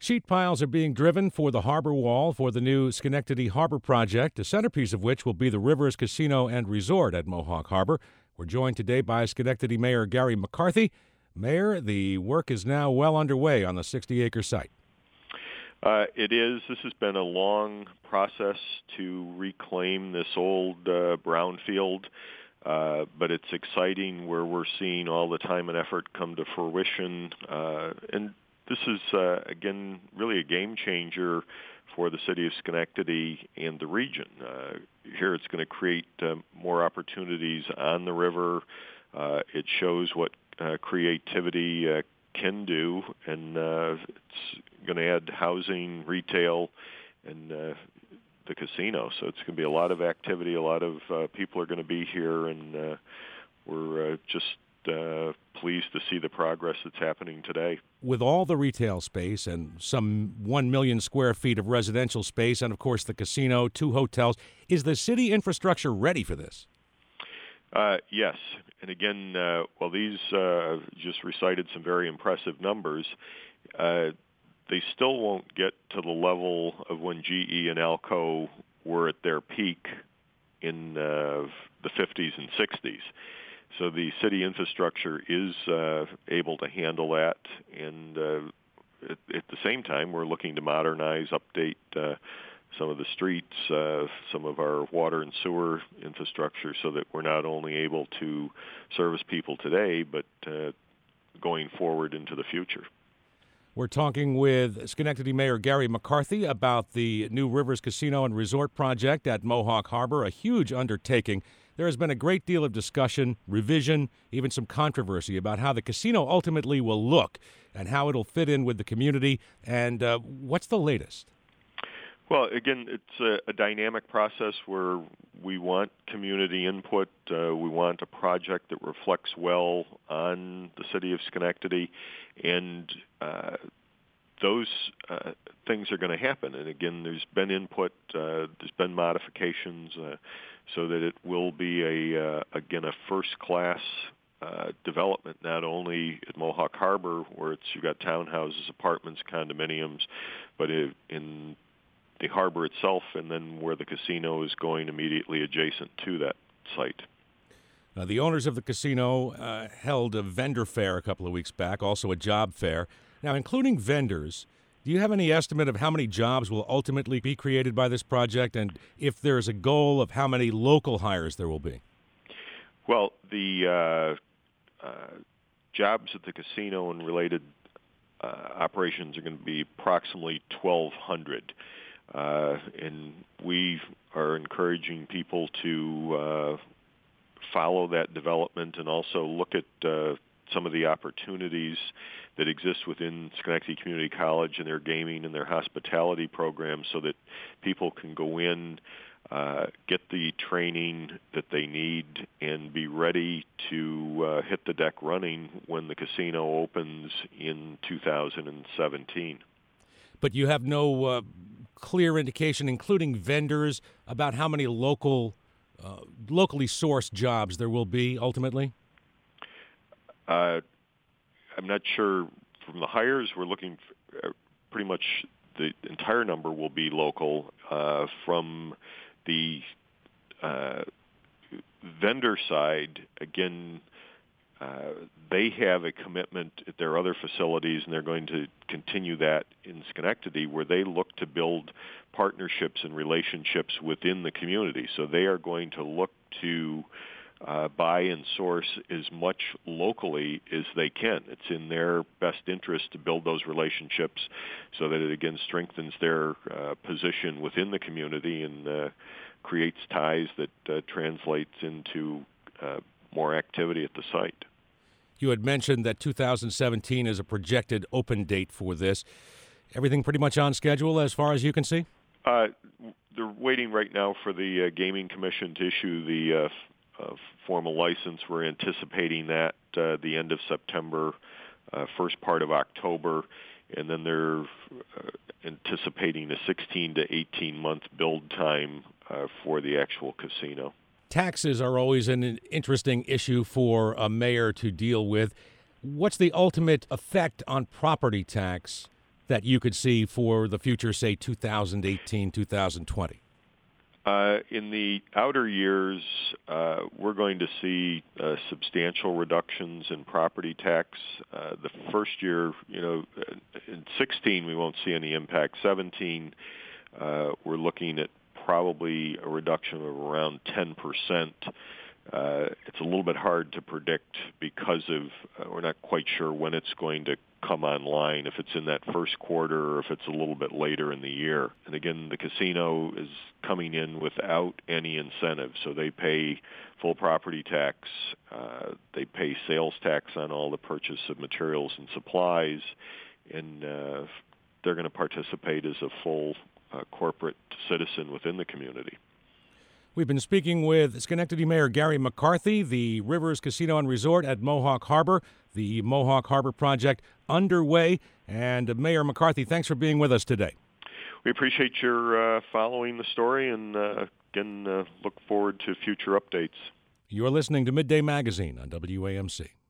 Sheet piles are being driven for the harbor wall for the new Schenectady Harbor project, the centerpiece of which will be the Rivers Casino and Resort at Mohawk Harbor. We're joined today by Schenectady Mayor Gary McCarthy. Mayor, the work is now well underway on the 60-acre site. It is. This has been a long process to reclaim this old brownfield, but it's exciting where we're seeing all the time and effort come to fruition. And this is, again, really a game changer for the city of Schenectady and the region. Here it's going to create more opportunities on the river. It shows what creativity can do, and it's going to add housing, retail, and the casino. So it's going to be a lot of activity. A lot of people are going to be here, and we're just pleased to see the progress that's happening today. With all the retail space and some 1 million square feet of residential space, and of course the casino, 2 hotels, is the city infrastructure ready for this? Yes. And again, while these just recited some very impressive numbers, they still won't get to the level of when GE and Alco were at their peak in the 50s and 60s. So the city infrastructure is able to handle that, and at the same time, we're looking to modernize, update some of the streets, some of our water and sewer infrastructure, so that we're not only able to service people today, but going forward into the future. We're talking with Schenectady Mayor Gary McCarthy about the new Rivers Casino and Resort project at Mohawk Harbor, a huge undertaking. There has been a great deal of discussion, revision, even some controversy about how the casino ultimately will look and how it'll fit in with the community. And what's the latest? Well, again, it's a dynamic process where we want community input. We want a project that reflects well on the city of Schenectady, and those things are going to happen. And again, there's been input, there's been modifications, so that it will be again a first-class development, not only at Mohawk Harbor, where you've got townhouses, apartments, condominiums, but in the harbor itself, and then where the casino is going immediately adjacent to that site. The owners of the casino held a vendor fair a couple of weeks back, also a job fair. Now, including vendors, do you have any estimate of how many jobs will ultimately be created by this project, and if there's a goal of how many local hires there will be? Well, the jobs at the casino and related operations are going to be approximately 1,200. And we are encouraging people to follow that development and also look at some of the opportunities that exist within Schenectady Community College and their gaming and their hospitality programs, so that people can go in, get the training that they need, and be ready to hit the deck running when the casino opens in 2017. But you have no clear indication, including vendors, about how many locally sourced jobs there will be ultimately? I'm not sure. From the hires, we're looking for, pretty much the entire number will be local. From the vendor side, again, they have a commitment at their other facilities, and they're going to continue that in Schenectady, where they look to build partnerships and relationships within the community. So they are going to look to buy and source as much locally as they can. It's in their best interest to build those relationships so that it, again, strengthens their position within the community and creates ties that translates into more activity at the site. You had mentioned that 2017 is a projected open date for this. Everything pretty much on schedule as far as you can see? They're waiting right now for the Gaming Commission to issue the formal license. We're anticipating that the end of September, first part of October, and then they're anticipating a 16 to 18-month build time for the actual casino. Taxes are always an interesting issue for a mayor to deal with. What's the ultimate effect on property tax that you could see for the future, say 2018, 2020? In the outer years, we're going to see substantial reductions in property tax. The first year, in 16, we won't see any impact. 17, we're looking at probably a reduction of around 10%. It's a little bit hard to predict because of we're not quite sure when it's going to come online, if it's in that first quarter or if it's a little bit later in the year. And again, the casino is coming in without any incentive, so they pay full property tax, they pay sales tax on all the purchase of materials and supplies, and they're going to participate as a full corporate citizen within the community. We've been speaking with Schenectady Mayor Gary McCarthy, the Rivers Casino and Resort at Mohawk Harbor, the Mohawk Harbor project underway. And Mayor McCarthy, thanks for being with us today. We appreciate your following the story, and again, look forward to future updates. You're listening to Midday Magazine on WAMC.